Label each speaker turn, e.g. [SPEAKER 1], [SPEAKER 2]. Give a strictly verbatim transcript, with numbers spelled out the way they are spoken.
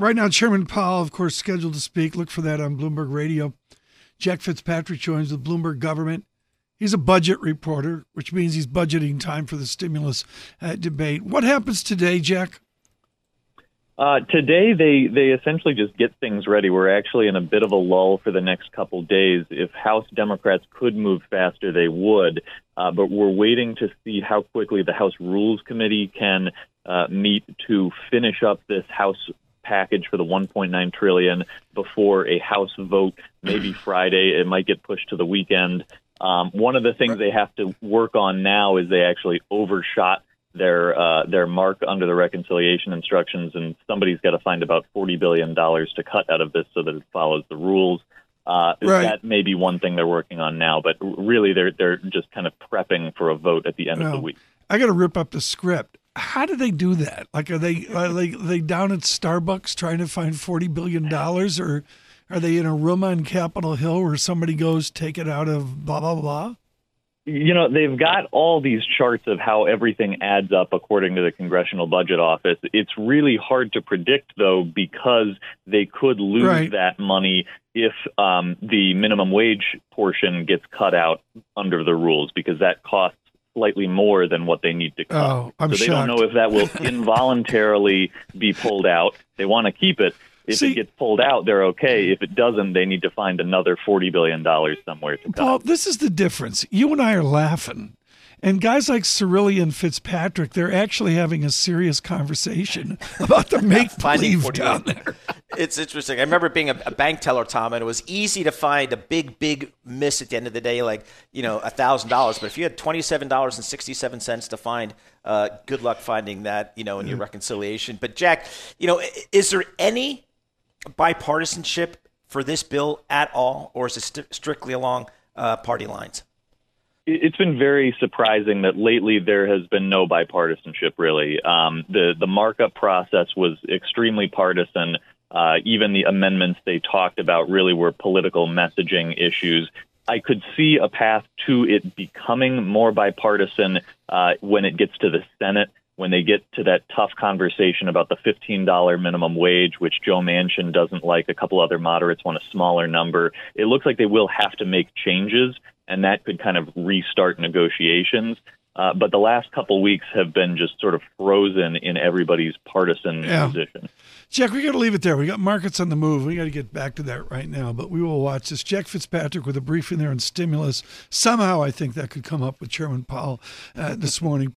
[SPEAKER 1] right now, Chairman Powell, of course, scheduled to speak. Look for that on Bloomberg Radio. Jack Fitzpatrick joins with Bloomberg Government. He's a budget reporter, which means he's budgeting time for the stimulus uh, debate. What happens today, Jack?
[SPEAKER 2] Uh, today, they, they essentially just get things ready. We're actually in a bit of a lull for the next couple days. If House Democrats could move faster, they would. Uh, but we're waiting to see how quickly the House Rules Committee can uh, meet to finish up this House package for the one point nine trillion dollars before a House vote, maybe Friday. It might get pushed to the weekend. Um, one of the things they have to work on now is they actually overshot their uh, their mark under the reconciliation instructions, and somebody's got to find about forty billion dollars to cut out of this so that it follows the rules. Uh,
[SPEAKER 1] right.
[SPEAKER 2] That may be one thing they're working on now, but really they're they're just kind of prepping for a vote at the end
[SPEAKER 1] well,
[SPEAKER 2] of the week.
[SPEAKER 1] I got to rip up the script. How do they do that? Like, are they are they, are they down at Starbucks trying to find forty billion dollars, or are they in a room on Capitol Hill where somebody goes, take it out of blah, blah, blah?
[SPEAKER 2] You know, they've got all these charts of how everything adds up according to the Congressional Budget Office. It's really hard to predict, though, because they could lose
[SPEAKER 1] right.
[SPEAKER 2] that money if um, the minimum wage portion gets cut out under the rules, because that costs slightly more than what they need to cut.
[SPEAKER 1] Oh, I'm
[SPEAKER 2] so they
[SPEAKER 1] shocked.
[SPEAKER 2] don't know if that will involuntarily be pulled out. They want to keep it. If
[SPEAKER 1] See,
[SPEAKER 2] it gets pulled out, they're okay. If it doesn't, they need to find another forty billion dollars somewhere to cut.
[SPEAKER 1] Paul, this is the difference. You and I are laughing. And guys like Cirilli and Fitzpatrick, they're actually having a serious conversation about the make-believe down there.
[SPEAKER 3] It's interesting. I remember being a, a bank teller, Tom, and it was easy to find a big, big miss at the end of the day, like, you know, one thousand dollars. But if you had twenty-seven dollars and sixty-seven cents to find, uh, good luck finding that, you know, in your reconciliation. But, Jack, you know, is there any bipartisanship for this bill at all, or is it st- strictly along uh, party lines?
[SPEAKER 2] It's been very surprising that lately there has been no bipartisanship, really. Um, the, the markup process was extremely partisan. Uh, even the amendments they talked about really were political messaging issues. I could see a path to it becoming more bipartisan uh, when it gets to the Senate, when they get to that tough conversation about the fifteen dollars minimum wage, which Joe Manchin doesn't like. A couple other moderates want a smaller number. It looks like they will have to make changes, and that could kind of restart negotiations. Uh, but the last couple weeks have been just sort of frozen in everybody's partisan
[SPEAKER 1] yeah.
[SPEAKER 2] position.
[SPEAKER 1] Jack, we got to leave it there. We got markets on the move. We got to get back to that right now, but we will watch this. Jack Fitzpatrick with a briefing there on stimulus. Somehow I think that could come up with Chairman Powell uh, this morning.